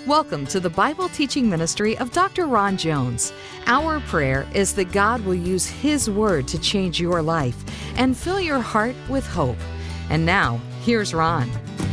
Welcome to the Bible teaching ministry of Dr. Ron Jones. Our prayer is that God will use His Word to change your life and fill your heart with hope. And now, here's Ron.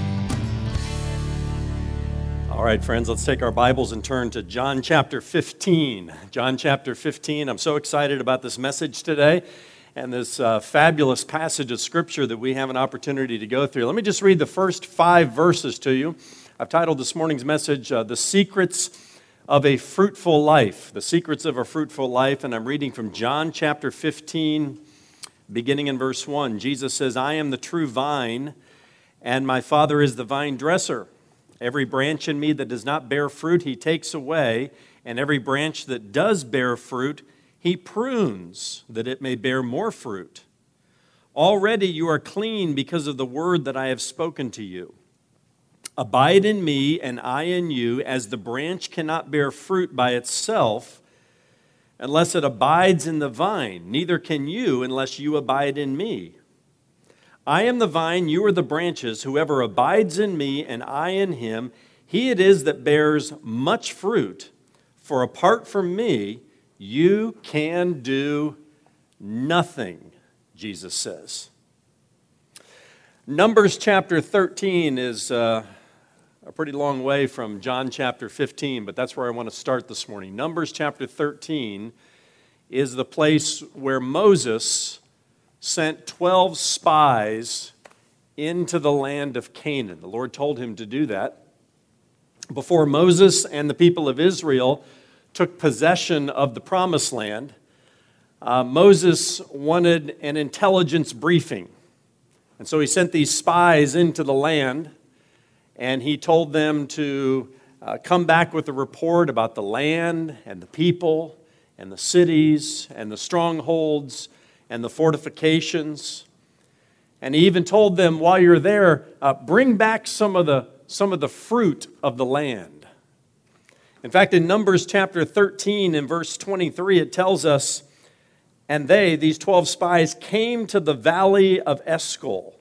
All right, friends, let's take our Bibles and turn to John chapter 15. John chapter 15. I'm so excited about this message today and this fabulous passage of Scripture that we have an opportunity to go through. Let me just read the first 5 verses to you. I've titled this morning's message, The Secrets of a Fruitful Life. The Secrets of a Fruitful Life, and I'm reading from John chapter 15, beginning in verse 1. Jesus says, I am the true vine, and my Father is the vine dresser. Every branch in me that does not bear fruit, He takes away, and every branch that does bear fruit, He prunes, that it may bear more fruit. Already you are clean because of the word that I have spoken to you. Abide in me, and I in you, as the branch cannot bear fruit by itself unless it abides in the vine. Neither can you unless you abide in me. I am the vine, you are the branches. Whoever abides in me, and I in him, he it is that bears much fruit. For apart from me, you can do nothing, Jesus says. Numbers chapter 13 is a pretty long way from John chapter 15, but that's where I want to start this morning. Numbers chapter 13 is the place where Moses sent 12 spies into the land of Canaan. The Lord told him to do that. Before Moses and the people of Israel took possession of the promised land, Moses wanted an intelligence briefing. And so he sent these spies into the land, and he told them to come back with a report about the land and the people and the cities and the strongholds and the fortifications. And he even told them, while you're there, bring back some of the fruit of the land. In fact, in Numbers chapter 13 and verse 23, it tells us, and they, these 12 spies, came to the valley of Eshcol.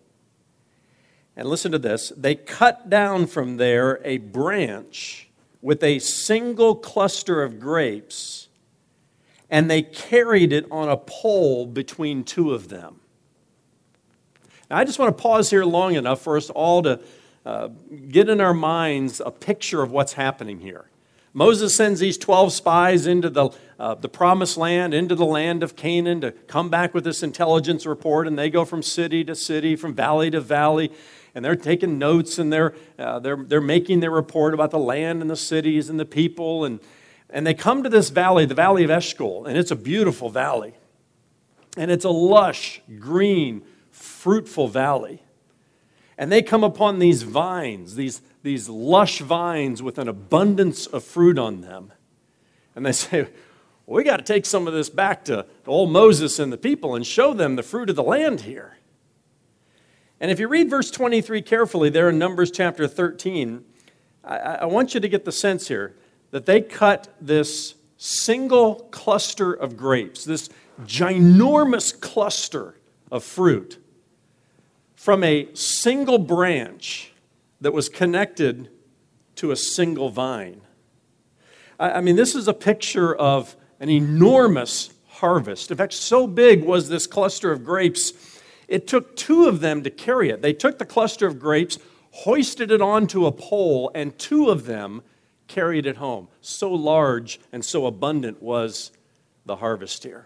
And listen to this. They cut down from there a branch with a single cluster of grapes, and they carried it on a pole between two of them. Now, I just want to pause here long enough for us all to get in our minds a picture of what's happening here. Moses sends these 12 spies into the promised land, into the land of Canaan, to come back with this intelligence report, and they go from city to city, from valley to valley, and they're taking notes, and they're making their report about the land and the cities and the people, and they come to this valley, the valley of Eshcol, and it's a beautiful valley, and it's a lush, green, fruitful valley. And they come upon these vines, these lush vines with an abundance of fruit on them. And they say, well, we got to take some of this back to old Moses and the people and show them the fruit of the land here. And if you read verse 23 carefully there in Numbers chapter 13, I want you to get the sense here that they cut this single cluster of grapes, this ginormous cluster of fruit, from a single branch that was connected to a single vine. I mean, this is a picture of an enormous harvest. In fact, so big was this cluster of grapes, it took 2 of them to carry it. They took the cluster of grapes, hoisted it onto a pole, and 2 of them carried it home. So large and so abundant was the harvest here.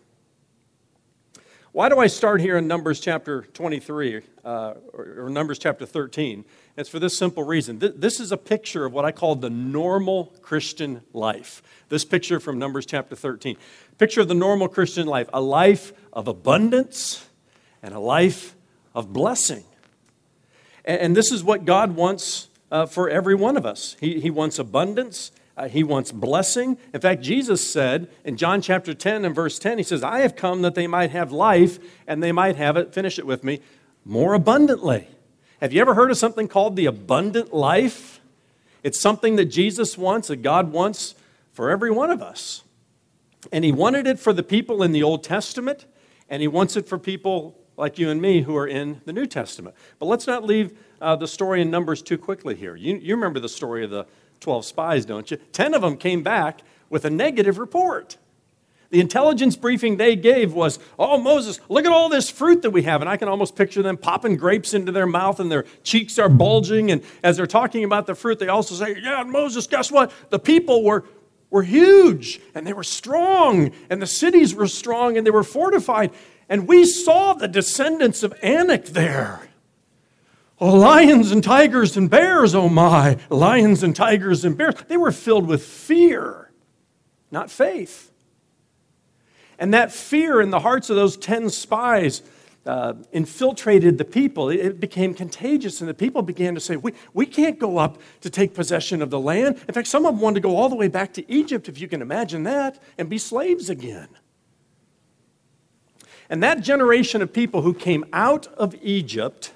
Why do I start here in Numbers chapter 23, or Numbers chapter 13? It's for this simple reason. This is a picture of what I call the normal Christian life. This picture from Numbers chapter 13. Picture of the normal Christian life. A life of abundance and a life of blessing. And this is what God wants for every one of us. He wants abundance. He wants blessing. In fact, Jesus said in John chapter 10 and verse 10, He says, I have come that they might have life, and they might have it, finish it with me, more abundantly. Have you ever heard of something called the abundant life? It's something that Jesus wants, that God wants for every one of us. And He wanted it for the people in the Old Testament, and He wants it for people like you and me who are in the New Testament. But let's not leave the story in Numbers too quickly here. You remember the story of the 12 spies, don't you? 10 of them came back with a negative report. The intelligence briefing they gave was, oh, Moses, look at all this fruit that we have. And I can almost picture them popping grapes into their mouth and their cheeks are bulging. And as they're talking about the fruit, they also say, yeah, Moses, guess what? The people were huge and they were strong and the cities were strong and they were fortified. And we saw the descendants of Anak there. Oh, lions and tigers and bears, oh my, lions and tigers and bears. They were filled with fear, not faith. And that fear in the hearts of those 10 spies infiltrated the people. It became contagious, and the people began to say, we can't go up to take possession of the land. In fact, some of them wanted to go all the way back to Egypt, if you can imagine that, and be slaves again. And that generation of people who came out of Egypt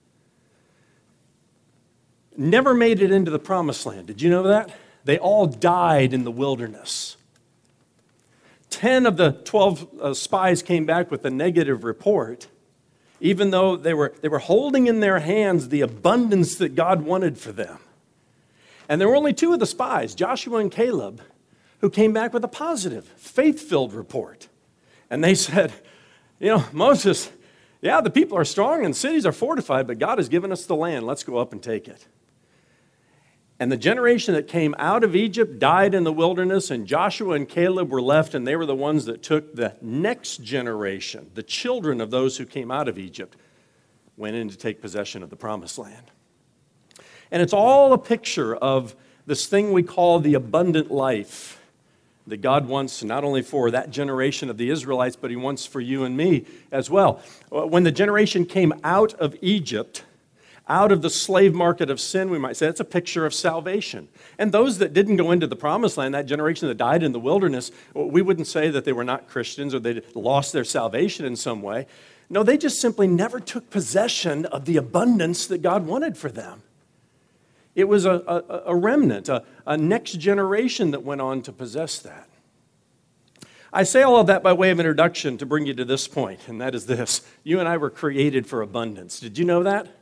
never made it into the promised land. Did you know that? They all died in the wilderness. 10 of the 12 spies came back with a negative report, even though they were holding in their hands the abundance that God wanted for them. And there were only 2 of the spies, Joshua and Caleb, who came back with a positive, faith-filled report. And they said, Moses, yeah, the people are strong and cities are fortified, but God has given us the land. Let's go up and take it. And the generation that came out of Egypt died in the wilderness, and Joshua and Caleb were left, and they were the ones that took the next generation, the children of those who came out of Egypt, went in to take possession of the promised land. And it's all a picture of this thing we call the abundant life that God wants not only for that generation of the Israelites, but He wants for you and me as well. When the generation came out of Egypt, out of the slave market of sin, we might say, it's a picture of salvation. And those that didn't go into the promised land, that generation that died in the wilderness, we wouldn't say that they were not Christians or they lost their salvation in some way. No, they just simply never took possession of the abundance that God wanted for them. It was a remnant, a next generation that went on to possess that. I say all of that by way of introduction to bring you to this point, and that is this. You and I were created for abundance. Did you know that?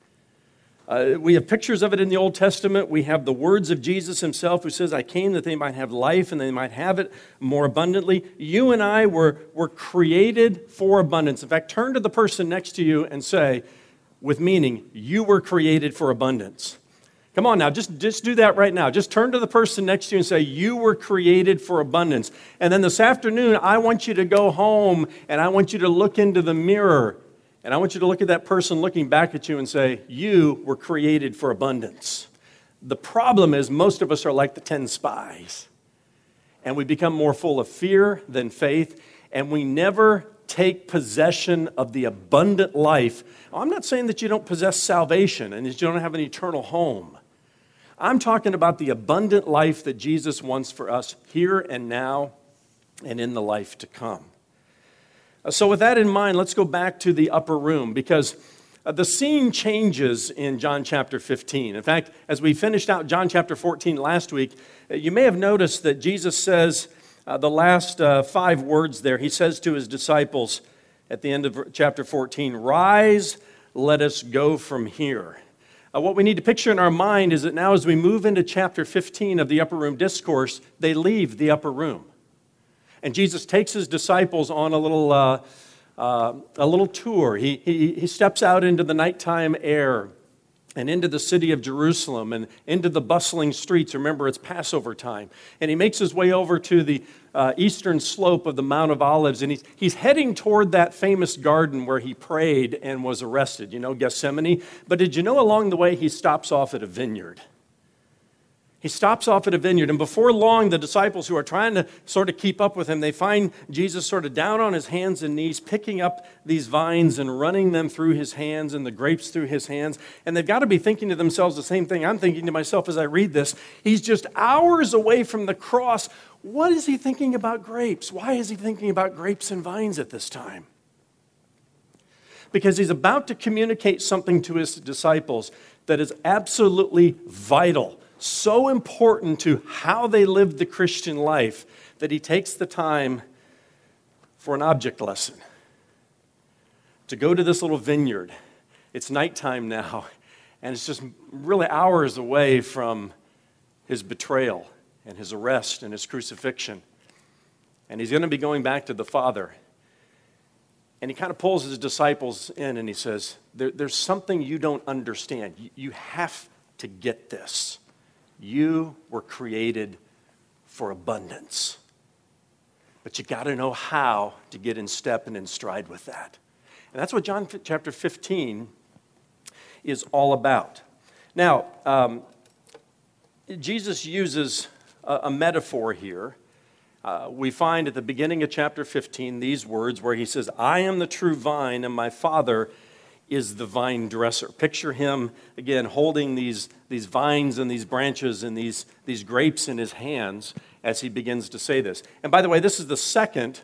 We have pictures of it in the Old Testament. We have the words of Jesus Himself who says, I came that they might have life and they might have it more abundantly. You and I were created for abundance. In fact, turn to the person next to you and say, with meaning, you were created for abundance. Come on now, just do that right now. Just turn to the person next to you and say, you were created for abundance. And then this afternoon, I want you to go home and I want you to look into the mirror. And I want you to look at that person looking back at you and say, you were created for abundance. The problem is most of us are like the 10 spies. And we become more full of fear than faith. And we never take possession of the abundant life. I'm not saying that you don't possess salvation and that you don't have an eternal home. I'm talking about the abundant life that Jesus wants for us here and now and in the life to come. So with that in mind, let's go back to the upper room because the scene changes in John chapter 15. In fact, as we finished out John chapter 14 last week, you may have noticed that Jesus says the last 5 words there. He says to His disciples at the end of chapter 14, rise, let us go from here. What we need to picture in our mind is that now as we move into chapter 15 of the upper room discourse, they leave the upper room. And Jesus takes His disciples on a little tour. He steps out into the nighttime air and into the city of Jerusalem and into the bustling streets. Remember, it's Passover time. And He makes His way over to the eastern slope of the Mount of Olives. And he's heading toward that famous garden where He prayed and was arrested, Gethsemane. But did you know along the way He stops off at a vineyard? He stops off at a vineyard, and before long, the disciples who are trying to sort of keep up with Him, they find Jesus sort of down on His hands and knees, picking up these vines and running them through His hands and the grapes through His hands. And they've got to be thinking to themselves the same thing I'm thinking to myself as I read this. He's just hours away from the cross. What is He thinking about grapes? Why is He thinking about grapes and vines at this time? Because He's about to communicate something to His disciples that is absolutely vital. So important to how they lived the Christian life that He takes the time for an object lesson. To go to this little vineyard. It's nighttime now. And it's just really hours away from his betrayal and his arrest and his crucifixion. And he's going to be going back to the Father. And he kind of pulls his disciples in and he says, there's something you don't understand. You have to get this. You were created for abundance. But you got to know how to get in step and in stride with that. And that's what John chapter 15 is all about. Now, Jesus uses a metaphor here. We find at the beginning of chapter 15 these words where he says, I am the true vine and my Father is the vine dresser. Picture him, again, holding these vines and these branches and these grapes in his hands as he begins to say this. And by the way, this is the second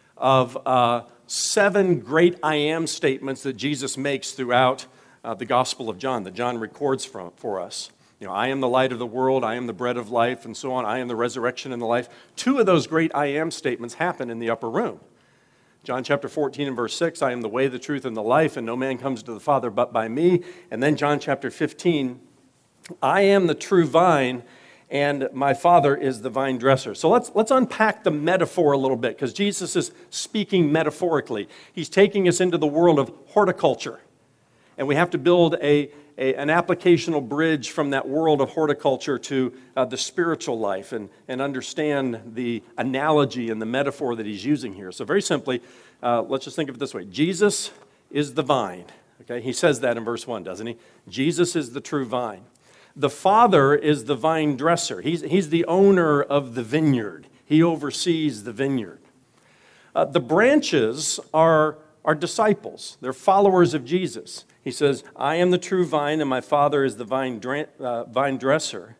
of 7 great I am statements that Jesus makes throughout the Gospel of John, that John records for us. You know, I am the light of the world, I am the bread of life, and so on. I am the resurrection and the life. 2 of those great I am statements happen in the upper room. John chapter 14 and verse 6, I am the way, the truth, and the life, and no man comes to the Father but by me. And then John chapter 15, I am the true vine, and my Father is the vine dresser. So let's unpack the metaphor a little bit, because Jesus is speaking metaphorically. He's taking us into the world of horticulture. And we have to build an applicational bridge from that world of horticulture to the spiritual life and understand the analogy and the metaphor that he's using here. So very simply, let's just think of it this way. Jesus is the vine. Okay, he says that in verse 1, doesn't he? Jesus is the true vine. The Father is the vine dresser. He's the owner of the vineyard. He oversees the vineyard. The branches are disciples. They're followers of Jesus. He says, I am the true vine, and my Father is the vine dresser.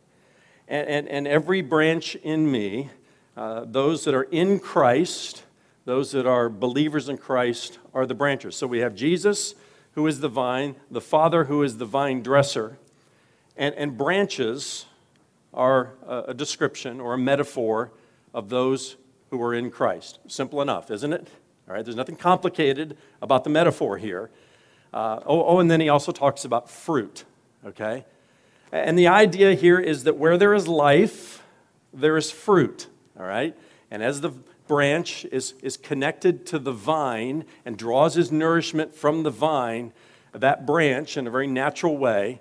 And every branch in me, those that are in Christ, those that are believers in Christ, are the branches. So we have Jesus, who is the vine, the Father, who is the vine dresser, and branches are a description or a metaphor of those who are in Christ. Simple enough, isn't it? All right, there's nothing complicated about the metaphor here. And then he also talks about fruit, okay? And the idea here is that where there is life, there is fruit, all right? And as the branch is connected to the vine and draws his nourishment from the vine, that branch, in a very natural way,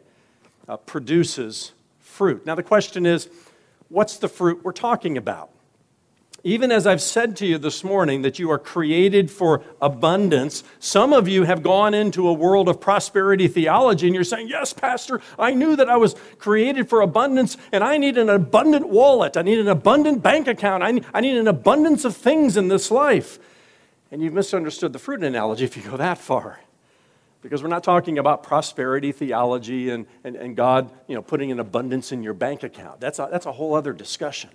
produces fruit. Now the question is, what's the fruit we're talking about? Even as I've said to you this morning that you are created for abundance, some of you have gone into a world of prosperity theology and you're saying, yes, Pastor, I knew that I was created for abundance and I need an abundant wallet. I need an abundant bank account. I need an abundance of things in this life. And you've misunderstood the fruit analogy if you go that far. Because we're not talking about prosperity theology and God, putting an abundance in your bank account. That's a whole other discussion.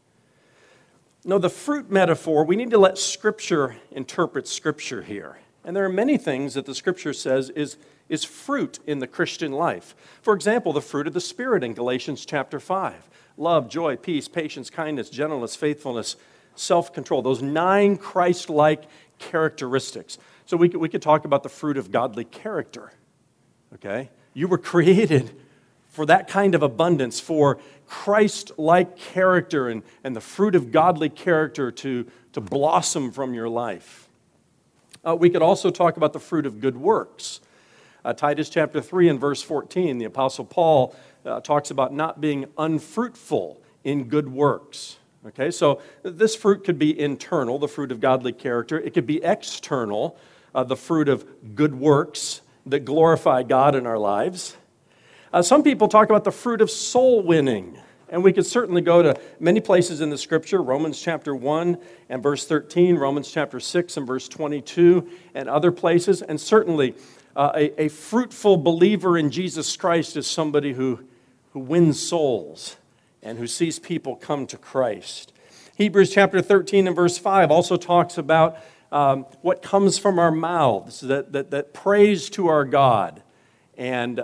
No, the fruit metaphor, we need to let Scripture interpret Scripture here. And there are many things that the Scripture says is fruit in the Christian life. For example, the fruit of the Spirit in Galatians chapter 5. Love, joy, peace, patience, kindness, gentleness, faithfulness, self-control. Those 9 Christ-like characteristics. So we could talk about the fruit of godly character. Okay? You were created for that kind of abundance, for Christ-like character and the fruit of godly character to blossom from your life. We could also talk about the fruit of good works. Titus chapter 3 and verse 14, the Apostle Paul talks about not being unfruitful in good works. Okay, so this fruit could be internal, the fruit of godly character. It could be external, the fruit of good works that glorify God in our lives. Some people talk about the fruit of soul winning, and we could certainly go to many places in the Scripture, Romans chapter 1 and verse 13, Romans chapter 6 and verse 22, and other places, and certainly a fruitful believer in Jesus Christ is somebody who wins souls and who sees people come to Christ. Hebrews chapter 13 and verse 5 also talks about what comes from our mouths, that praise to our God, and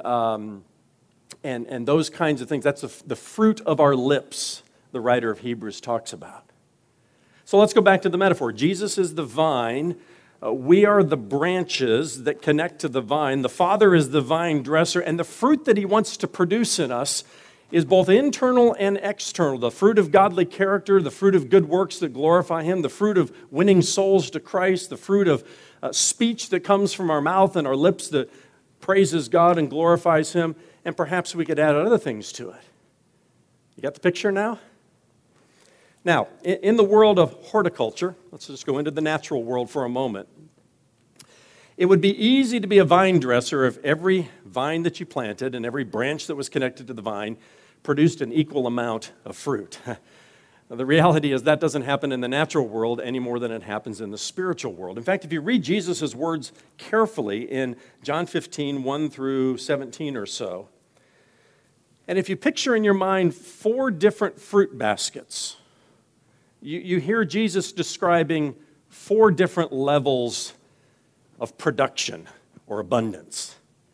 those kinds of things. That's the fruit of our lips, the writer of Hebrews talks about. So let's go back to the metaphor. Jesus is the vine. We are the branches that connect to the vine. The Father is the vine dresser, and the fruit that He wants to produce in us is both internal and external. The fruit of godly character, the fruit of good works that glorify Him, the fruit of winning souls to Christ, the fruit of speech that comes from our mouth and our lips that praises God and glorifies Him, and perhaps we could add other things to it. You got the picture now? Now, in the world of horticulture, let's just go into the natural world for a moment. It would be easy to be a vine dresser if every vine that you planted and every branch that was connected to the vine produced an equal amount of fruit. The reality is that doesn't happen in the natural world any more than it happens in the spiritual world. In fact, if you read Jesus' words carefully in John 15, 1 through 17 or so, and if you picture in your mind 4 different fruit baskets, you hear Jesus describing 4 different levels of production or abundance.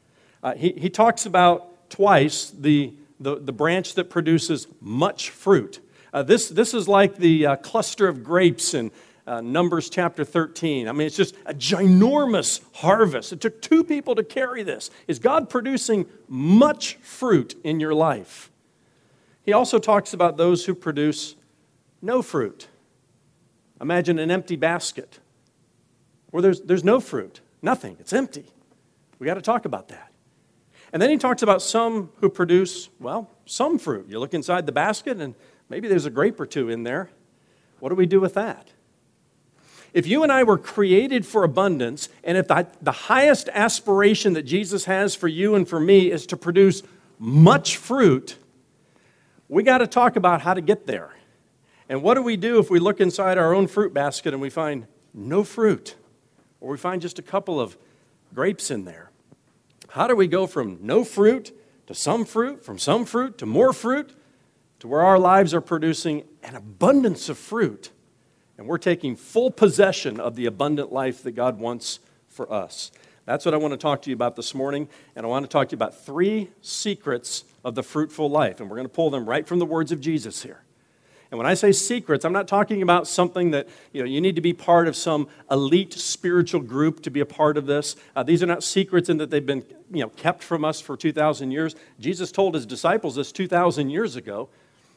He talks about twice the branch that produces much fruit. This is like the cluster of grapes in Numbers chapter 13. I mean, it's just a ginormous harvest. It took 2 people to carry this. Is God producing much fruit in your life? He also talks about those who produce no fruit. Imagine an empty basket where there's no fruit, nothing, it's empty. We got to talk about that. And then he talks about some who produce, well, some fruit. You look inside the basket and maybe there's a grape or 2 in there. What do we do with that? If you and I were created for abundance, and if the highest aspiration that Jesus has for you and for me is to produce much fruit, we got to talk about how to get there. And what do we do if we look inside our own fruit basket and we find no fruit? Or we find just a couple of grapes in there? How do we go from no fruit to some fruit, from some fruit to more fruit, to where our lives are producing an abundance of fruit, and we're taking full possession of the abundant life that God wants for us? That's what I want to talk to you about this morning, and I want to talk to you about 3 secrets of the fruitful life, and we're going to pull them right from the words of Jesus here. And when I say secrets, I'm not talking about something that, you need to be part of some elite spiritual group to be a part of this. These are not secrets in that they've been, kept from us for 2,000 years. Jesus told His disciples this 2,000 years ago.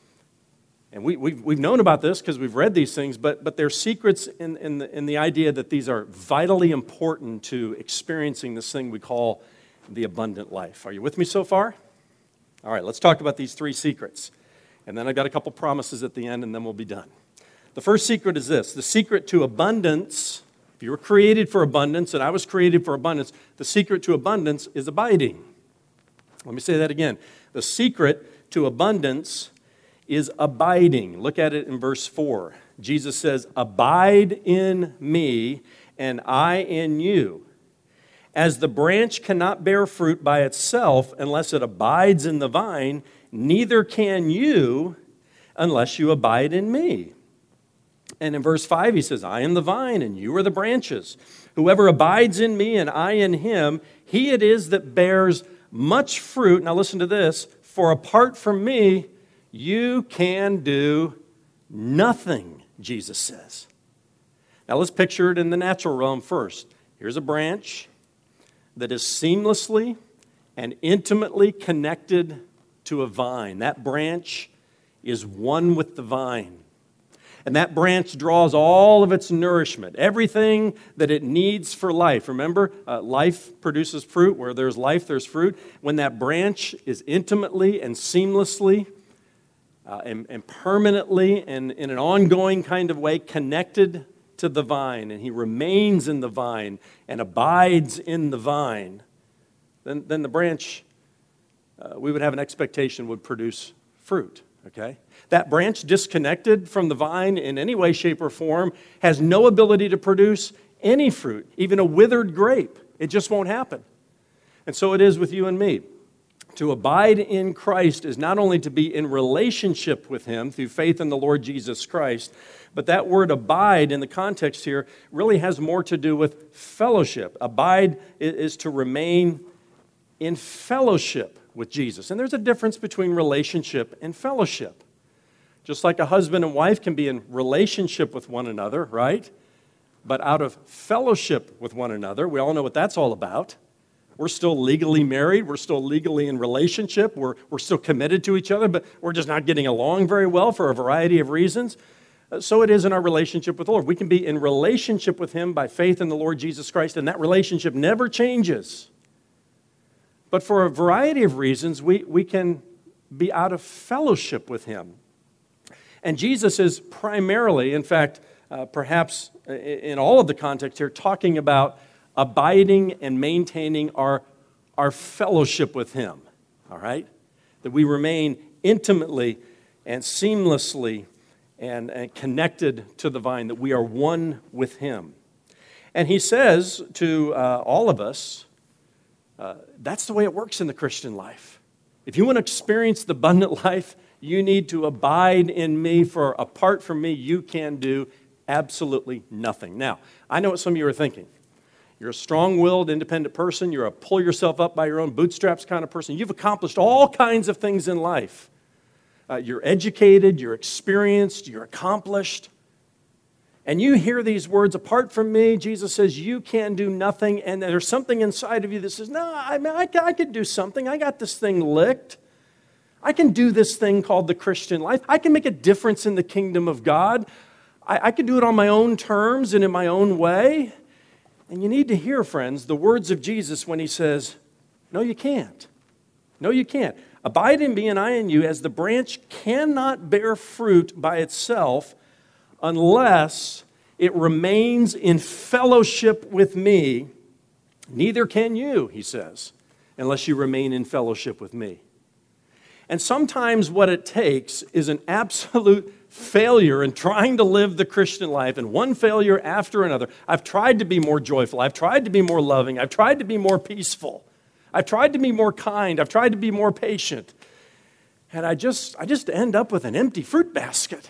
And we've known about this because we've read these things, but they're secrets in the idea that these are vitally important to experiencing this thing we call the abundant life. Are you with me so far? All right, let's talk about these 3 secrets. And then I've got a couple promises at the end, and then we'll be done. The first secret is this. The secret to abundance, if you were created for abundance, and I was created for abundance, the secret to abundance is abiding. Let me say that again. The secret to abundance is abiding. Look at it in verse 4. Jesus says, "Abide in me, and I in you. As the branch cannot bear fruit by itself unless it abides in the vine, neither can you unless you abide in me." And in verse 5 he says, "I am the vine and you are the branches. Whoever abides in me and I in him, he it is that bears much fruit." Now listen to this. "For apart from me, you can do nothing," Jesus says. Now let's picture it in the natural realm first. Here's a branch that is seamlessly and intimately connected to a vine. That branch is one with the vine. And that branch draws all of its nourishment, everything that it needs for life. Remember, life produces fruit. Where there's life, there's fruit. When that branch is intimately and seamlessly and permanently and in an ongoing kind of way connected to the vine, and he remains in the vine and abides in the vine, then the branch, we would have an expectation, would produce fruit, okay? That branch disconnected from the vine in any way, shape, or form has no ability to produce any fruit, even a withered grape. It just won't happen. And so it is with you and me. To abide in Christ is not only to be in relationship with Him through faith in the Lord Jesus Christ, but that word abide in the context here really has more to do with fellowship. Abide is to remain in fellowship with Jesus. And there's a difference between relationship and fellowship. Just like a husband and wife can be in relationship with one another, right? but out of fellowship with one another. We all know what that's all about. We're still legally married. We're still legally in relationship. We're still committed to each other, but we're just not getting along very well for a variety of reasons. So it is in our relationship with the Lord. We can be in relationship with Him by faith in the Lord Jesus Christ, and that relationship never changes. But for a variety of reasons, we can be out of fellowship with Him. And Jesus is primarily, in fact, perhaps in all of the context here, talking about abiding and maintaining our fellowship with Him, all right? That we remain intimately and seamlessly and connected to the vine, that we are one with Him. And He says to all of us, that's the way it works in the Christian life. If you want to experience the abundant life, you need to abide in me, for apart from me, you can do absolutely nothing. Now, I know what some of you are thinking. You're a strong-willed, independent person. You're a pull-yourself-up by your own bootstraps kind of person. You've accomplished all kinds of things in life. You're educated, you're experienced, you're accomplished. And you hear these words, apart from me, Jesus says, you can do nothing. And there's something inside of you that says, no, I could do something. I got this thing licked. I can do this thing called the Christian life. I can make a difference in the kingdom of God. I can do it on my own terms and in my own way. And you need to hear, friends, the words of Jesus when He says, no, you can't. No, you can't. Abide in me and I in you, as the branch cannot bear fruit by itself unless it remains in fellowship with me. Neither can you, He says, unless you remain in fellowship with me. And sometimes what it takes is an absolute failure in trying to live the Christian life, and one failure after another. I've tried to be more joyful. I've tried to be more loving. I've tried to be more peaceful. I've tried to be more kind. I've tried to be more patient. And I just end up with an empty fruit basket.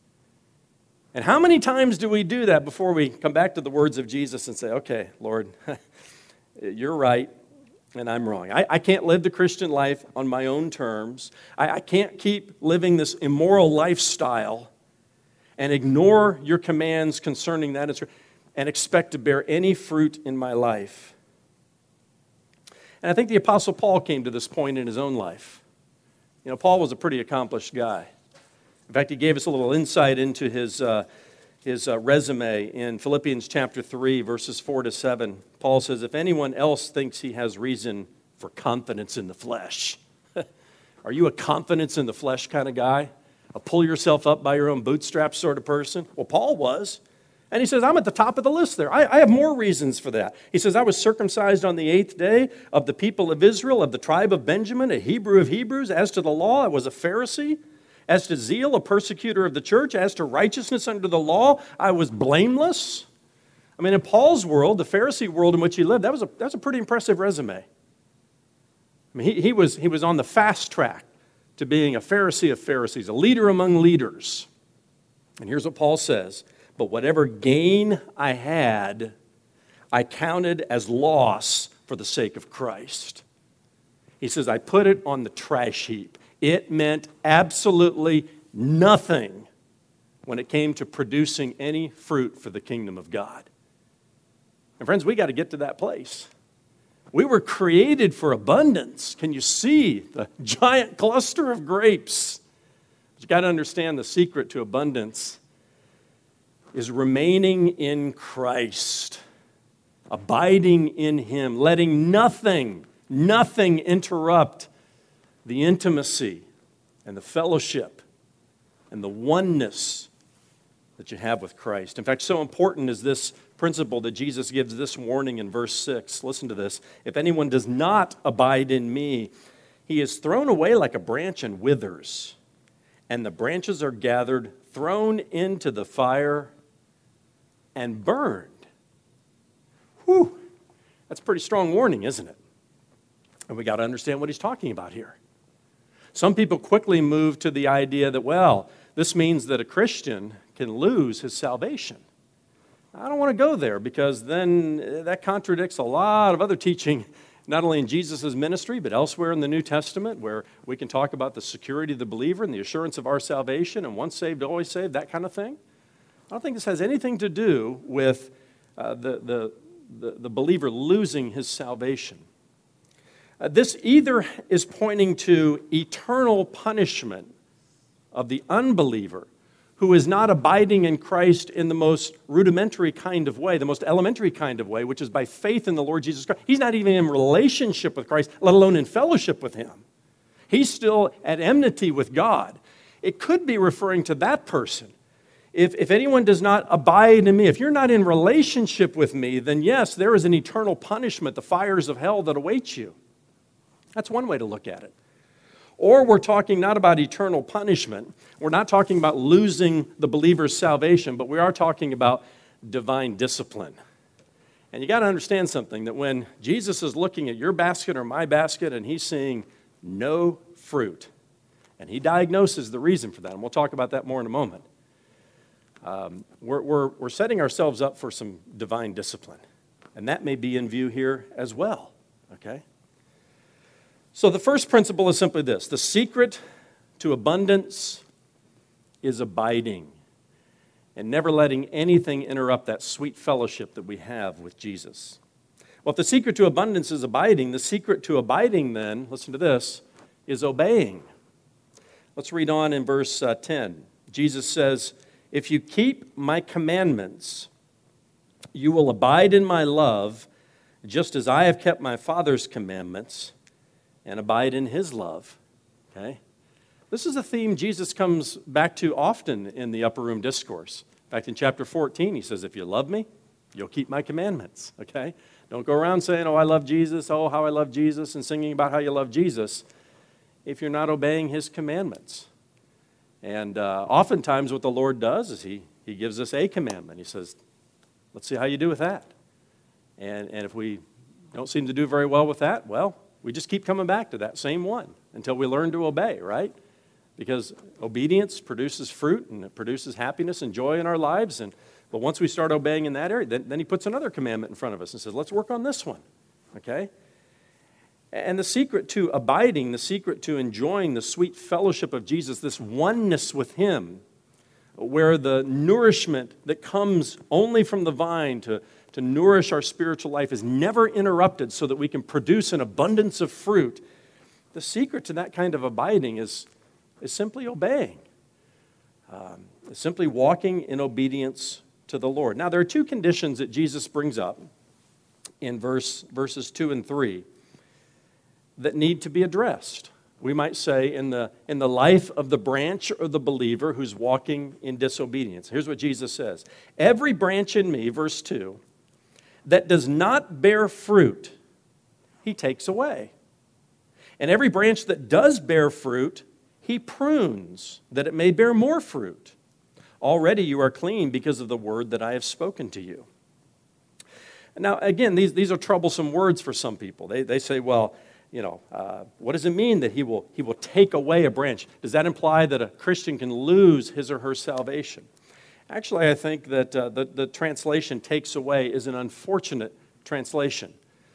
And how many times do we do that before we come back to the words of Jesus and say, okay, Lord, you're right. And I'm wrong. I can't live the Christian life on my own terms. I can't keep living this immoral lifestyle and ignore your commands concerning that and expect to bear any fruit in my life. And I think the Apostle Paul came to this point in his own life. You know, Paul was a pretty accomplished guy. In fact, he gave us a little insight into his resume in Philippians chapter 3, verses 4 to 7. Paul says, if anyone else thinks he has reason for confidence in the flesh, are you a confidence in the flesh kind of guy? A pull yourself up by your own bootstraps sort of person? Well, Paul was. And he says, I'm at the top of the list there. I have more reasons for that. He says, I was circumcised on the 8th day of the people of Israel, of the tribe of Benjamin, a Hebrew of Hebrews. As to the law, I was a Pharisee. As to zeal, a persecutor of the church. As to righteousness under the law, I was blameless. I mean, in Paul's world, the Pharisee world in which he lived, that was a pretty impressive resume. I mean, he was on the fast track to being a Pharisee of Pharisees, a leader among leaders. And here's what Paul says, but whatever gain I had, I counted as loss for the sake of Christ. He says, I put it on the trash heap. It meant absolutely nothing when it came to producing any fruit for the kingdom of God. And friends, we got to get to that place. We were created for abundance. Can you see the giant cluster of grapes? But you got to understand the secret to abundance is remaining in Christ, abiding in Him, letting nothing interrupt the intimacy and the fellowship and the oneness that you have with Christ. In fact, so important is this principle that Jesus gives this warning in verse 6. Listen to this. If anyone does not abide in me, he is thrown away like a branch and withers, and the branches are gathered, thrown into the fire, and burned. Whew, that's a pretty strong warning, isn't it? And we got to understand what he's talking about here. Some people quickly move to the idea that, well, this means that a Christian can lose his salvation. I don't want to go there because then that contradicts a lot of other teaching, not only in Jesus' ministry, but elsewhere in the New Testament, where we can talk about the security of the believer and the assurance of our salvation and once saved, always saved, that kind of thing. don't think this has anything to do with the believer losing his salvation. This either is pointing to eternal punishment of the unbeliever who is not abiding in Christ in the most rudimentary kind of way, the most elementary kind of way, which is by faith in the Lord Jesus Christ. He's not even in relationship with Christ, let alone in fellowship with Him. He's still at enmity with God. It could be referring to that person. If anyone does not abide in me, if you're not in relationship with me, then yes, there is an eternal punishment, the fires of hell that await you. That's one way to look at it. Or we're talking not about eternal punishment. We're not talking about losing the believer's salvation, but we are talking about divine discipline. And you got to understand something, that when Jesus is looking at your basket or my basket and He's seeing no fruit, and He diagnoses the reason for that, and we'll talk about that more in a moment, we're setting ourselves up for some divine discipline. And that may be in view here as well, okay? So the first principle is simply this: the secret to abundance is abiding and never letting anything interrupt that sweet fellowship that we have with Jesus. Well, if the secret to abundance is abiding, the secret to abiding then, listen to this, is obeying. Let's read on in verse 10. Jesus says, "If you keep my commandments, you will abide in my love, just as I have kept my Father's commandments and abide in His love." Okay? This is a theme Jesus comes back to often in the upper room discourse. In fact, in chapter 14, He says, "If you love me, you'll keep my commandments." Okay? Don't go around saying, "Oh, I love Jesus. Oh, how I love Jesus," and singing about how you love Jesus if you're not obeying His commandments. And oftentimes what the Lord does is He gives us a commandment. He says, "Let's see how you do with that." And if we don't seem to do very well with that, well, we just keep coming back to that same one until we learn to obey, right? Because obedience produces fruit, and it produces happiness and joy in our lives. But once we start obeying in that area, then He puts another commandment in front of us and says, "Let's work on this one," okay? And the secret to abiding, the secret to enjoying the sweet fellowship of Jesus, this oneness with Him, where the nourishment that comes only from the vine to nourish our spiritual life is never interrupted so that we can produce an abundance of fruit, the secret to that kind of abiding is simply obeying. It's simply walking in obedience to the Lord. Now, there are two conditions that Jesus brings up in verses 2 and 3 that need to be addressed. We might say in the life of the branch or the believer who's walking in disobedience. Here's what Jesus says: "Every branch in me," verse 2, "that does not bear fruit, He takes away. And every branch that does bear fruit, He prunes, that it may bear more fruit. Already you are clean because of the word that I have spoken to you." Now, again, these are troublesome words for some people. They say, well, what does it mean that he will take away a branch? Does that imply that a Christian can lose his or her salvation? Actually, I think that the translation "takes away" is an unfortunate translation.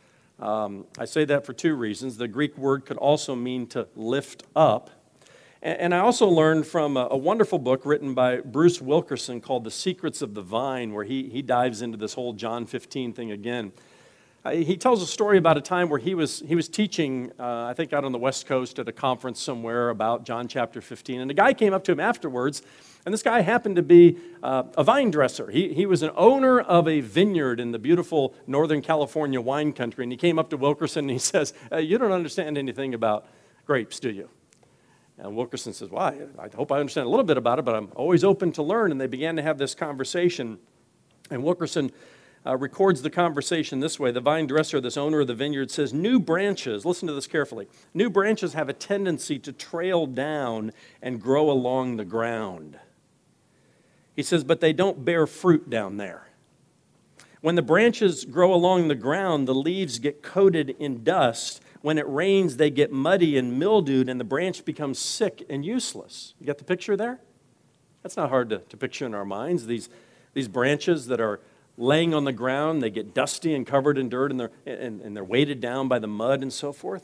I say that for two reasons. The Greek word could also mean to lift up. And I also learned from a wonderful book written by Bruce Wilkerson called The Secrets of the Vine, where he dives into this whole John 15 thing again. He tells a story about a time where he was teaching, I think out on the West Coast at a conference somewhere about John chapter 15. And a guy came up to him afterwards, and this guy happened to be a vine dresser. He was an owner of a vineyard in the beautiful Northern California wine country. And he came up to Wilkerson and he says, "You don't understand anything about grapes, do you?" And Wilkerson says, "Well, I hope I understand a little bit about it, but I'm always open to learn." And they began to have this conversation. And Wilkerson records the conversation this way. The vine dresser, this owner of the vineyard, says, "New branches," listen to this carefully, "new branches have a tendency to trail down and grow along the ground." He says, "But they don't bear fruit down there. When the branches grow along the ground, the leaves get coated in dust. When it rains, they get muddy and mildewed, and the branch becomes sick and useless." You got the picture there? That's not hard to picture in our minds. These branches that are laying on the ground, they get dusty and covered in dirt, and they're weighted down by the mud and so forth.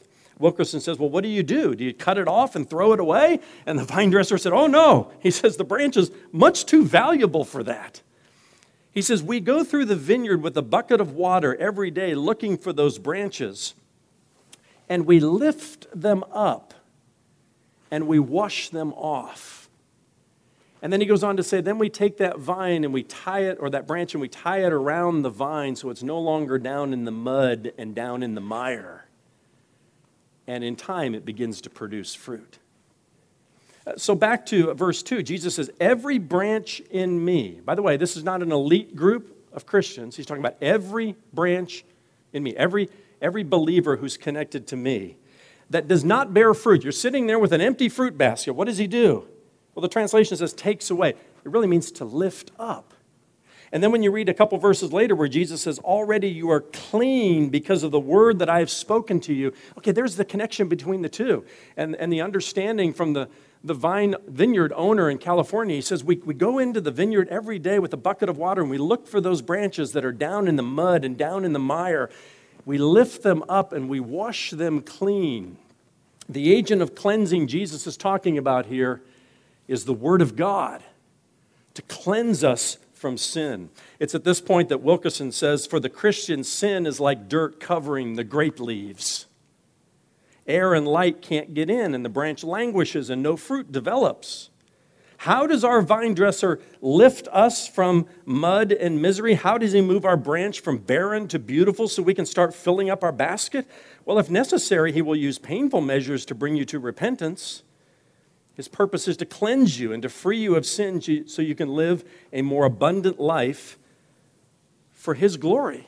Wilkerson says, well, what do? Do you cut it off and throw it away? And the vine dresser said, oh, no. He says, the branch is much too valuable for that. He says, we go through the vineyard with a bucket of water every day looking for those branches, and we lift them up, and we wash them off. And then he goes on to say, then we take that vine and we tie it, or that branch, and we tie it around the vine so it's no longer down in the mud and down in the mire. And in time, it begins to produce fruit. So back to verse 2, Jesus says, every branch in me. By the way, this is not an elite group of Christians. He's talking about every branch in me, every believer who's connected to me that does not bear fruit. You're sitting there with an empty fruit basket. What does he do? Well, the translation says takes away. It really means to lift up. And then when you read a couple verses later where Jesus says, already you are clean because of the word that I have spoken to you. Okay, there's the connection between the two. And the understanding from the vineyard owner in California. He says, we go into the vineyard every day with a bucket of water and we look for those branches that are down in the mud and down in the mire. We lift them up and we wash them clean. The agent of cleansing Jesus is talking about here is the Word of God to cleanse us from sin. It's at this point that Wilkerson says, for the Christian, sin is like dirt covering the grape leaves. Air and light can't get in, and the branch languishes, and no fruit develops. How does our vine dresser lift us from mud and misery? How does he move our branch from barren to beautiful so we can start filling up our basket? Well, if necessary, he will use painful measures to bring you to repentance. His purpose is to cleanse you and to free you of sin so you can live a more abundant life for his glory.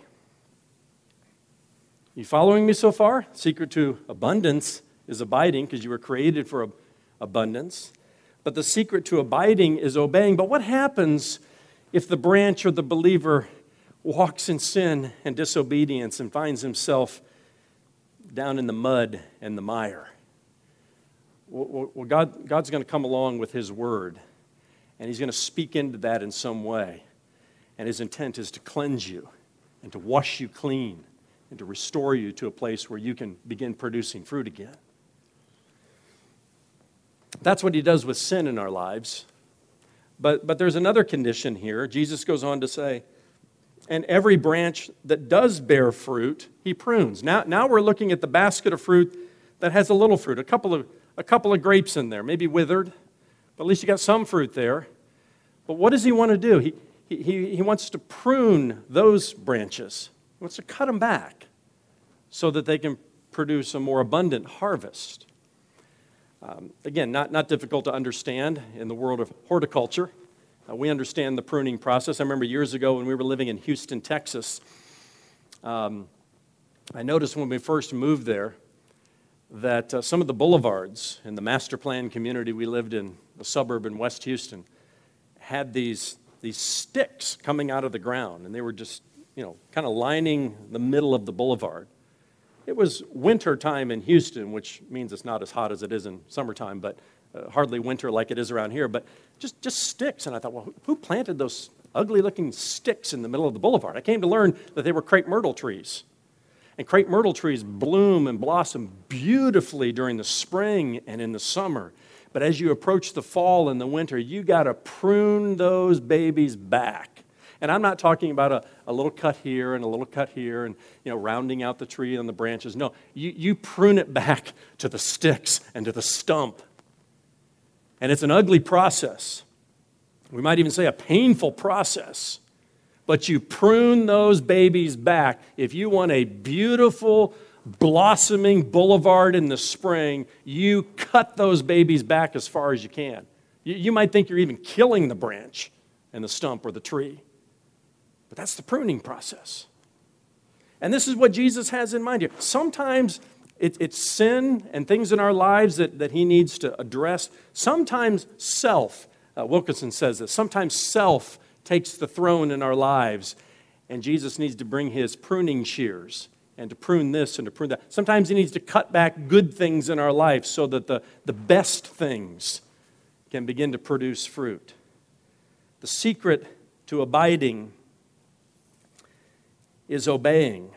You following me so far? Secret to abundance is abiding because you were created for abundance. But the secret to abiding is obeying. But what happens if the branch or the believer walks in sin and disobedience and finds himself down in the mud and the mire? Well, God's going to come along with his word, and he's going to speak into that in some way. And his intent is to cleanse you and to wash you clean and to restore you to a place where you can begin producing fruit again. That's what he does with sin in our lives. But there's another condition here. Jesus goes on to say, and every branch that does bear fruit, he prunes. Now we're looking at the basket of fruit that has a little fruit, a couple of grapes in there, maybe withered, but at least you got some fruit there. But what does he want to do? He wants to prune those branches. He wants to cut them back so that they can produce a more abundant harvest. Again, not difficult to understand in the world of horticulture. We understand the pruning process. I remember years ago when we were living in Houston, Texas, I noticed when we first moved there that some of the boulevards in the master plan community we lived in, the suburb in West Houston, had these sticks coming out of the ground, and they were just, kind of lining the middle of the boulevard. It was winter time in Houston, which means it's not as hot as it is in summertime, but hardly winter like it is around here, but just sticks. And I thought, well, who planted those ugly-looking sticks in the middle of the boulevard? I came to learn that they were crepe myrtle trees. And crepe myrtle trees bloom and blossom beautifully during the spring and in the summer. But as you approach the fall and the winter, you got to prune those babies back. And I'm not talking about a little cut here and a little cut here and rounding out the tree and the branches. No, you prune it back to the sticks and to the stump. And it's an ugly process. We might even say a painful process. But you prune those babies back. If you want a beautiful, blossoming boulevard in the spring, you cut those babies back as far as you can. You might think you're even killing the branch and the stump or the tree. But that's the pruning process. And this is what Jesus has in mind here. Sometimes it's sin and things in our lives that he needs to address. Sometimes self, Wilkerson says this, sometimes self takes the throne in our lives, and Jesus needs to bring his pruning shears and to prune this and to prune that. Sometimes he needs to cut back good things in our life so that the best things can begin to produce fruit. The secret to abiding is obeying.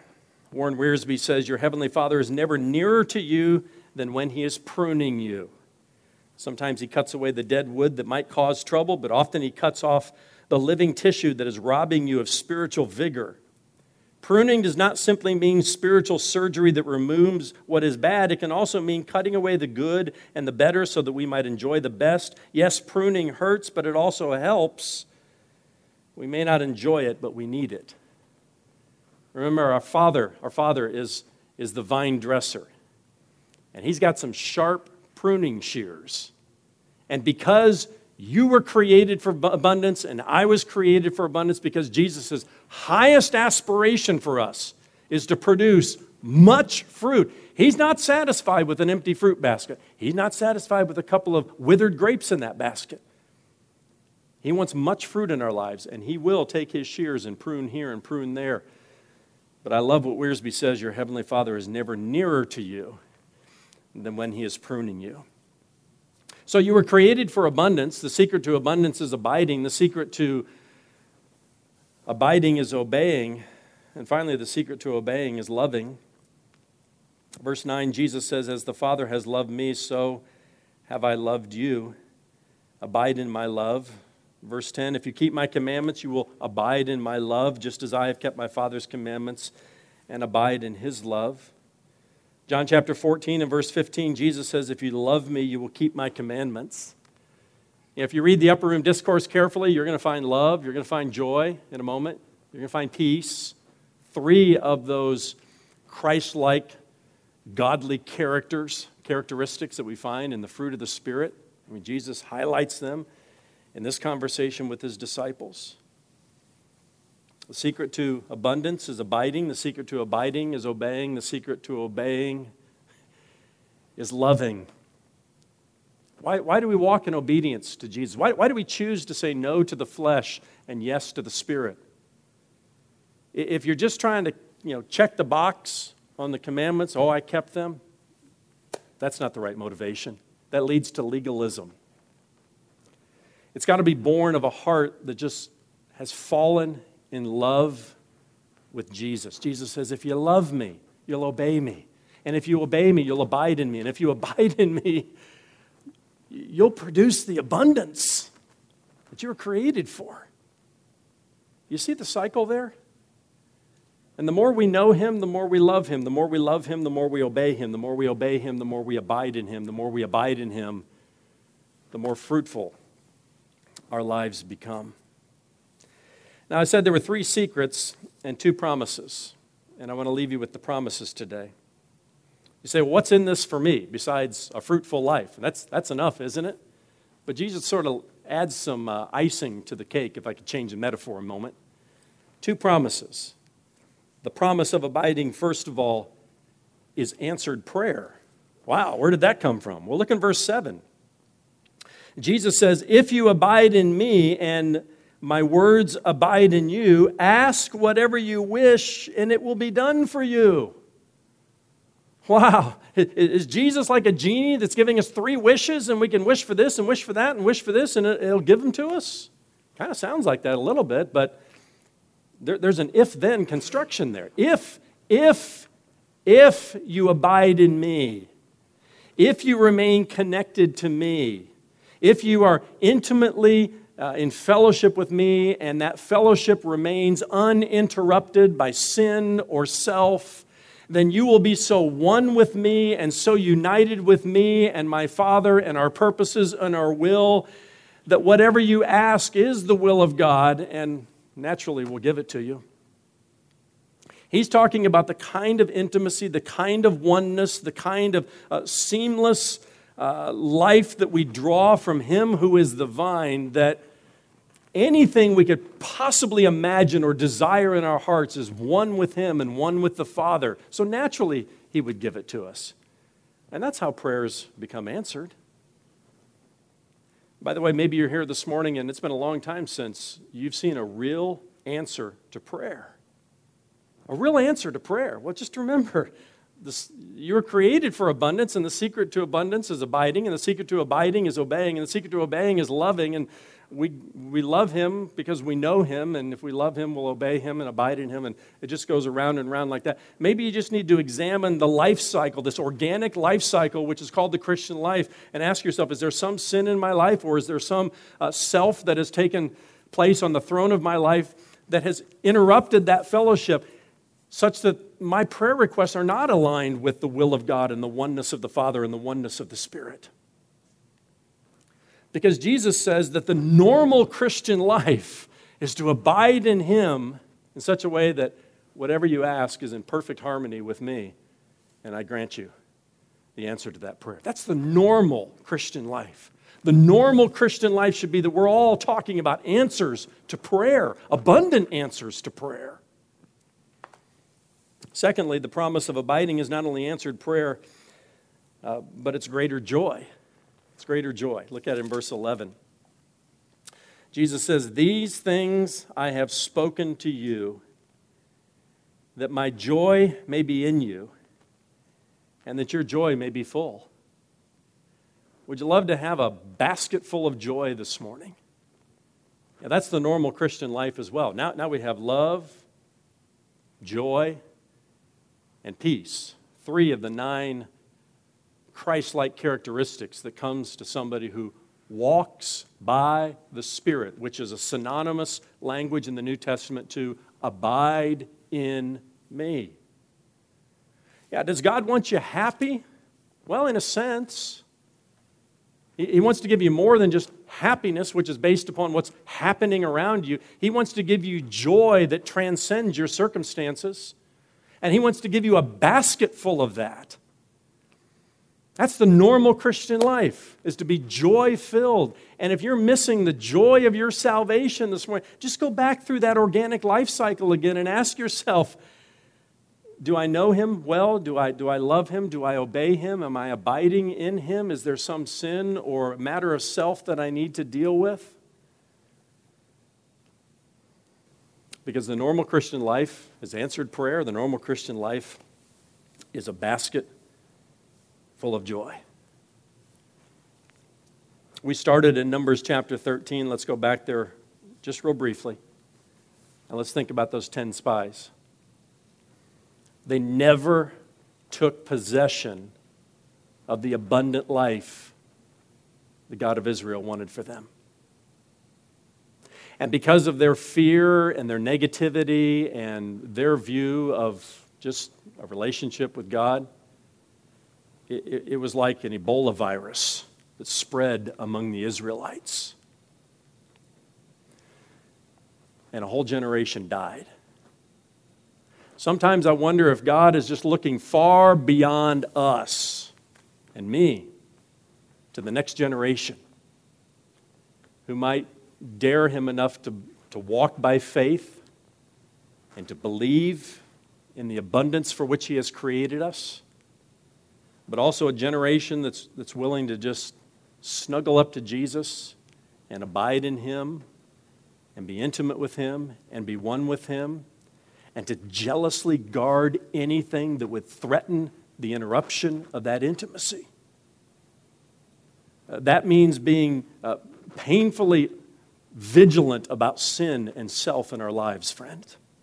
Warren Wiersbe says, your Heavenly Father is never nearer to you than when He is pruning you. Sometimes He cuts away the dead wood that might cause trouble, but often He cuts off the living tissue that is robbing you of spiritual vigor. Pruning does not simply mean spiritual surgery that removes what is bad. It can also mean cutting away the good and the better so that we might enjoy the best. Yes, pruning hurts, but it also helps. We may not enjoy it, but we need it. Remember, our Father is the vine dresser. And He's got some sharp pruning shears. And because you were created for abundance, and I was created for abundance, because Jesus' highest aspiration for us is to produce much fruit. He's not satisfied with an empty fruit basket. He's not satisfied with a couple of withered grapes in that basket. He wants much fruit in our lives, and He will take His shears and prune here and prune there. But I love what Wiersbe says, your Heavenly Father is never nearer to you than when He is pruning you. So you were created for abundance. The secret to abundance is abiding. The secret to abiding is obeying. And finally, the secret to obeying is loving. Verse 9, Jesus says, as the Father has loved me, so have I loved you. Abide in my love. Verse 10, if you keep my commandments, you will abide in my love, just as I have kept my Father's commandments and abide in His love. John chapter 14 and verse 15, Jesus says, if you love me, you will keep my commandments. If you read the Upper Room Discourse carefully, you're going to find love, you're going to find joy in a moment, you're going to find peace. 3 of those Christ-like, godly characteristics that we find in the fruit of the Spirit. I mean, Jesus highlights them in this conversation with His disciples. The secret to abundance is abiding. The secret to abiding is obeying. The secret to obeying is loving. Why do we walk in obedience to Jesus? Why do we choose to say no to the flesh and yes to the Spirit? If you're just trying to, check the box on the commandments, I kept them, that's not the right motivation. That leads to legalism. It's got to be born of a heart that just has fallen in love with Jesus. Jesus says, if you love me, you'll obey me. And if you obey me, you'll abide in me. And if you abide in me, you'll produce the abundance that you were created for. You see the cycle there? And the more we know Him, the more we love Him. The more we love Him, the more we obey Him. The more we obey Him, the more we abide in Him. The more we abide in Him, the more fruitful our lives become. Now, I said there were 3 secrets and 2 promises, and I want to leave you with the promises today. You say, well, what's in this for me besides a fruitful life? That's enough, isn't it? But Jesus sort of adds some icing to the cake, if I could change the metaphor a moment. 2 promises. The promise of abiding, first of all, is answered prayer. Wow, where did that come from? Well, look in verse 7. Jesus says, if you abide in me and my words abide in you, ask whatever you wish, and it will be done for you. Wow. Is Jesus like a genie that's giving us 3 wishes, and we can wish for this and wish for that and wish for this, and it'll give them to us? Kind of sounds like that a little bit, but there's an if-then construction there. If you abide in me, if you remain connected to me, if you are intimately in fellowship with me, and that fellowship remains uninterrupted by sin or self, then you will be so one with me and so united with me and my Father and our purposes and our will that whatever you ask is the will of God, and naturally we'll give it to you. He's talking about the kind of intimacy, the kind of oneness, the kind of seamless life that we draw from Him who is the vine, that anything we could possibly imagine or desire in our hearts is one with Him and one with the Father. So naturally, He would give it to us. And that's how prayers become answered. By the way, maybe you're here this morning and it's been a long time since you've seen a real answer to prayer. A real answer to prayer. Well, just remember, you're created for abundance, and the secret to abundance is abiding, and the secret to abiding is obeying, and the secret to obeying is loving, and we love Him because we know Him, and if we love Him, we'll obey Him and abide in Him, and it just goes around and around like that. Maybe you just need to examine the life cycle, this organic life cycle, which is called the Christian life, and ask yourself, is there some sin in my life, or is there some self that has taken place on the throne of my life that has interrupted that fellowship such that my prayer requests are not aligned with the will of God and the oneness of the Father and the oneness of the Spirit? Because Jesus says that the normal Christian life is to abide in Him in such a way that whatever you ask is in perfect harmony with me, and I grant you the answer to that prayer. That's the normal Christian life. The normal Christian life should be that we're all talking about answers to prayer, abundant answers to prayer. Secondly, the promise of abiding is not only answered prayer, but it's greater joy. It's greater joy. Look at it in verse 11. Jesus says, "These things I have spoken to you, that my joy may be in you, and that your joy may be full." Would you love to have a basket full of joy this morning? Yeah, that's the normal Christian life as well. Now we have love, joy, and peace. 3 of the 9 Christ-like characteristics that comes to somebody who walks by the Spirit, which is a synonymous language in the New Testament to abide in me. Yeah, does God want you happy? Well, in a sense. He wants to give you more than just happiness, which is based upon what's happening around you. He wants to give you joy that transcends your circumstances. And He wants to give you a basket full of that. That's the normal Christian life, is to be joy-filled. And if you're missing the joy of your salvation this morning, just go back through that organic life cycle again and ask yourself, do I know Him well? Do I love Him? Do I obey Him? Am I abiding in Him? Is there some sin or matter of self that I need to deal with? Because the normal Christian life is answered prayer. The normal Christian life is a basket full of joy. We started in Numbers chapter 13. Let's go back there just real briefly. And let's think about those 10 spies. They never took possession of the abundant life the God of Israel wanted for them. And because of their fear and their negativity and their view of just a relationship with God, it was like an Ebola virus that spread among the Israelites. And a whole generation died. Sometimes I wonder if God is just looking far beyond us and me to the next generation who might dare Him enough to walk by faith and to believe in the abundance for which He has created us, but also a generation that's willing to just snuggle up to Jesus and abide in Him and be intimate with Him and be one with Him, and to jealously guard anything that would threaten the interruption of that intimacy. That means being painfully vigilant about sin and self in our lives, friend.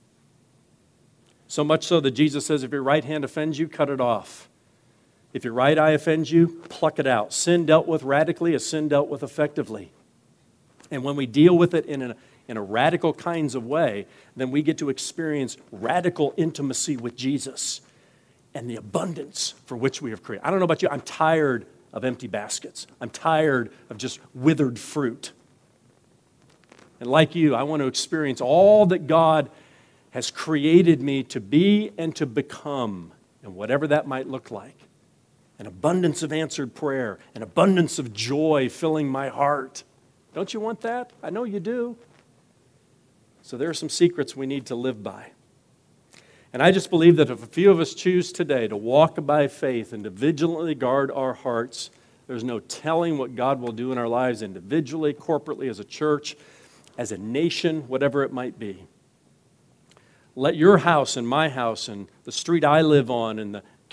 So much so that Jesus says, if your right hand offends you, cut it off. If your right eye offends you, pluck it out. Sin dealt with radically is sin dealt with effectively. And when we deal with it in a radical kinds of way, then we get to experience radical intimacy with Jesus and the abundance for which we have created. I don't know about you, I'm tired of empty baskets. I'm tired of just withered fruit. And like you, I want to experience all that God has created me to be and to become, and whatever that might look like. An abundance of answered prayer, an abundance of joy filling my heart. Don't you want that? I know you do. So there are some secrets we need to live by. And I just believe that if a few of us choose today to walk by faith and to vigilantly guard our hearts, there's no telling what God will do in our lives individually, corporately, as a church, as a nation, whatever it might be. Let your house and my house and the street I live on and the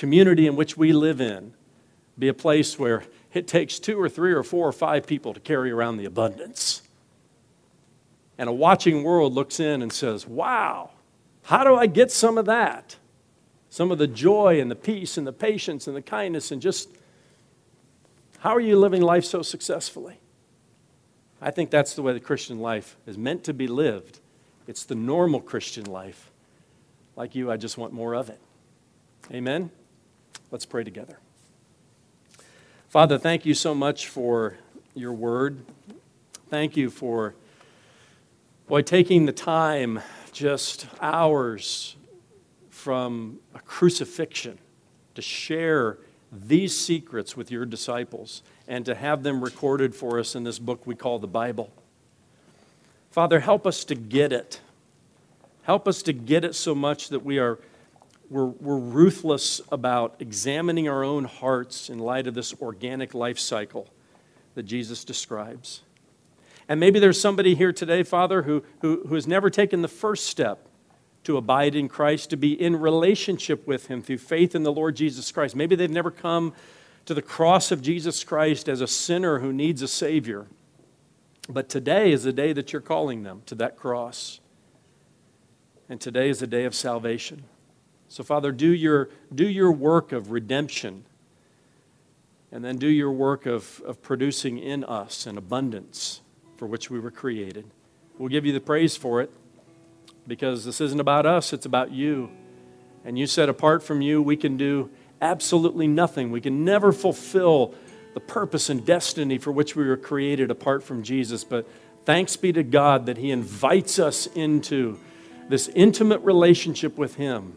community in which we live in be a place where it takes 2 or 3 or 4 or 5 people to carry around the abundance. And a watching world looks in and says, wow, how do I get some of that? Some of the joy and the peace and the patience and the kindness, and just how are you living life so successfully? I think that's the way the Christian life is meant to be lived. It's the normal Christian life. Like you, I just want more of it. Amen? Let's pray together. Father, thank you so much for your word. Thank you for, taking the time, just hours from a crucifixion, to share these secrets with your disciples and to have them recorded for us in this book we call the Bible. Father, help us to get it. Help us to get it so much that we're ruthless about examining our own hearts in light of this organic life cycle that Jesus describes. And maybe there's somebody here today, Father, who has never taken the first step to abide in Christ, to be in relationship with Him through faith in the Lord Jesus Christ. Maybe they've never come to the cross of Jesus Christ as a sinner who needs a Savior. But today is the day that you're calling them to that cross. And today is the day of salvation. So, Father, do your work of redemption, and then do your work of producing in us an abundance for which we were created. We'll give you the praise for it, because this isn't about us, it's about you. And you said apart from you, we can do absolutely nothing. We can never fulfill the purpose and destiny for which we were created apart from Jesus. But thanks be to God that He invites us into this intimate relationship with Him.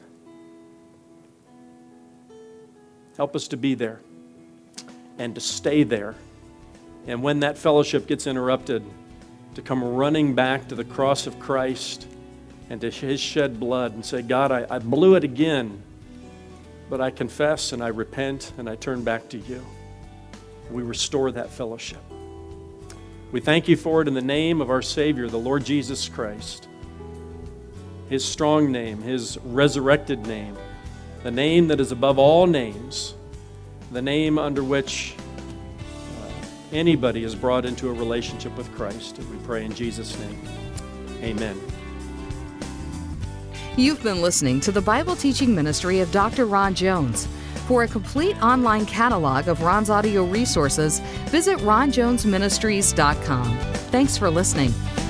Help us to be there and to stay there. And when that fellowship gets interrupted, to come running back to the cross of Christ and to His shed blood and say, God, I blew it again, but I confess and I repent and I turn back to you. We restore that fellowship. We thank you for it in the name of our Savior, the Lord Jesus Christ. His strong name, His resurrected name, the name that is above all names, the name under which anybody is brought into a relationship with Christ. And we pray in Jesus' name. Amen. You've been listening to the Bible teaching ministry of Dr. Ron Jones. For a complete online catalog of Ron's audio resources, visit ronjonesministries.com. Thanks for listening.